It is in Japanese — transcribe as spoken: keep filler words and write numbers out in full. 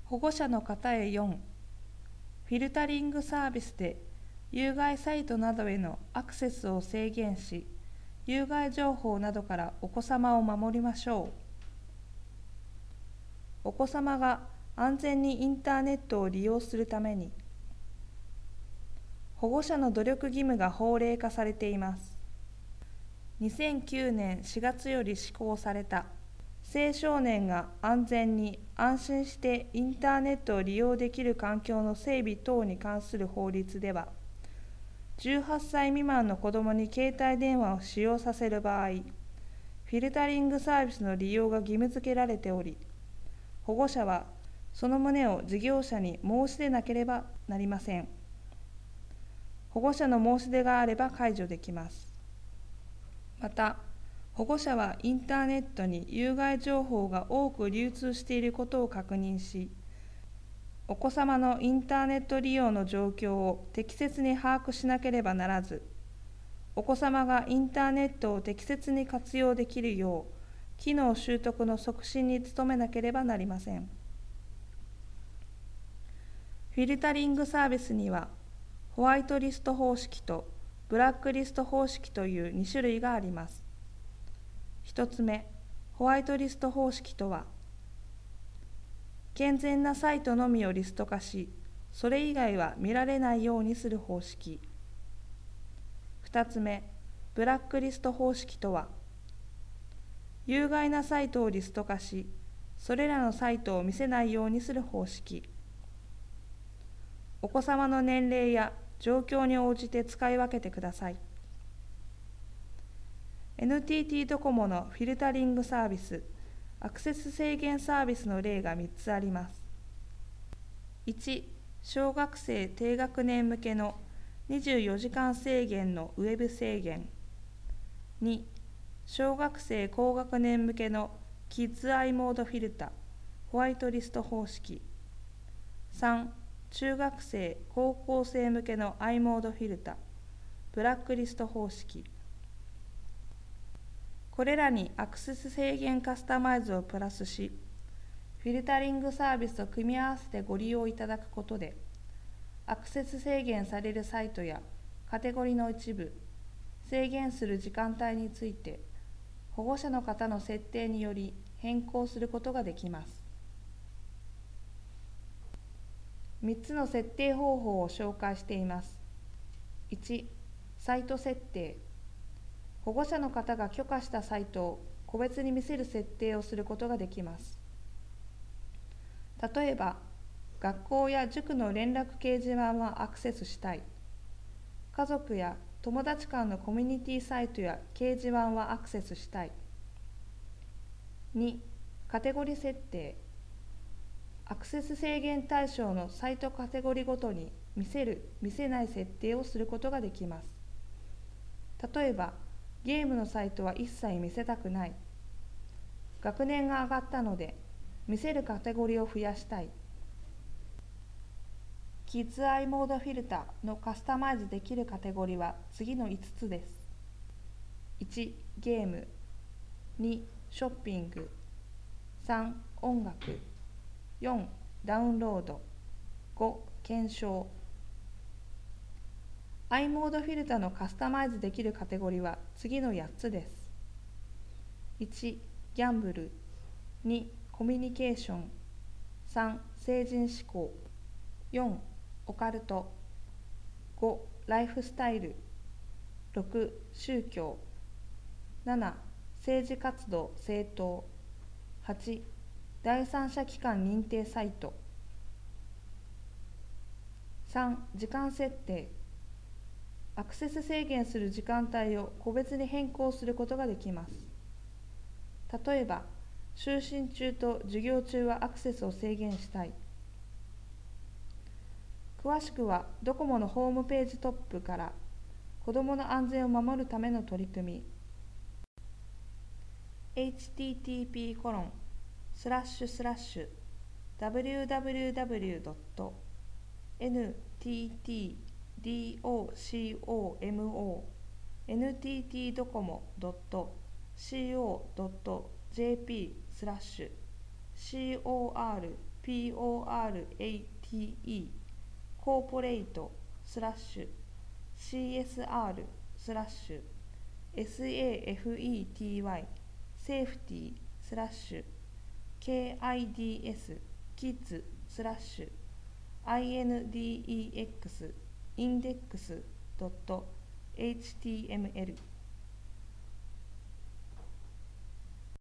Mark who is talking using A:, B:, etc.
A: 保護者の方へよん、フィルタリングサービスで有害サイトなどへのアクセスを制限し、有害情報などからお子様を守りましょう。お子様が安全にインターネットを利用するために、保護者の努力義務が法令化されています。にせんきゅうねんしがつより施行された青少年が安全に安心してインターネットを利用できる環境の整備等に関する法律では、じゅうはっさい未満の子どもに携帯電話を使用させる場合、フィルタリングサービスの利用が義務付けられており、保護者はその旨を事業者に申し出なければなりません。保護者の申し出があれば解除できます。また、保護者はインターネットに有害情報が多く流通していることを確認し、お子様のインターネット利用の状況を適切に把握しなければならず、お子様がインターネットを適切に活用できるよう、機能習得の促進に努めなければなりません。フィルタリングサービスには、ホワイトリスト方式とブラックリスト方式というに種類があります。ひとつめ、ホワイトリスト方式とは、健全なサイトのみをリスト化し、それ以外は見られないようにする方式。ふたつめ、ブラックリスト方式とは、有害なサイトをリスト化し、それらのサイトを見せないようにする方式。お子様の年齢や状況に応じて使い分けてください。エヌティーティー ドコモのフィルタリングサービス、アクセス制限サービスの例がみっつあります。いち、小学生低学年向けのにじゅうよじかん制限のウェブ制限。に、小学生高学年向けのキッズアイモードフィルタ、ホワイトリスト方式。さん、中学生高校生向けのアイモードフィルタ、ブラックリスト方式。これらにアクセス制限カスタマイズをプラスし、フィルタリングサービスと組み合わせてご利用いただくことで、アクセス制限されるサイトやカテゴリーの一部、制限する時間帯について、保護者の方の設定により変更することができます。みっつの設定方法を紹介しています。いち、サイト設定。保護者の方が許可したサイトを個別に見せる設定をすることができます。例えば、学校や塾の連絡掲示板はアクセスしたい。家族や友達間のコミュニティサイトや掲示板はアクセスしたい。に、カテゴリ設定。アクセス制限対象のサイトカテゴリごとに見せる、見せない設定をすることができます。例えば、ゲームのサイトは一切見せたくない。学年が上がったので、見せるカテゴリーを増やしたい。キッズアイモードフィルタのカスタマイズできるカテゴリーは次のいつつです。いち、ゲーム。に、ショッピング。さん、音楽。よん、ダウンロード。ご、検証。アイモードフィルタのカスタマイズできるカテゴリーは次のやっつです。いち、ギャンブル。に、コミュニケーション。さん、成人志向。よん、オカルト。ご、ライフスタイル。ろく、宗教。なな、政治活動政党。はち、第三者機関認定サイト。さん、時間設定。アクセス制限する時間帯を個別に変更することができます。例えば、就寝中と授業中はアクセスを制限したい。詳しくはドコモのホームページトップから子どもの安全を守るための取り組み エイチティーティーピーコロンスラッシュスラッシュダブリューダブリューダブリュードットエヌティーティードコモ エヌティーティードコモ ドット コム ドット ジェーピー スラッシュ コーアールピ corporate コーポレートスラッシュ シーエスアール スラッシュ safety セーフティスラッシュ キッズ キッズスラッシュ index インデックス ドット エイチティーエムエル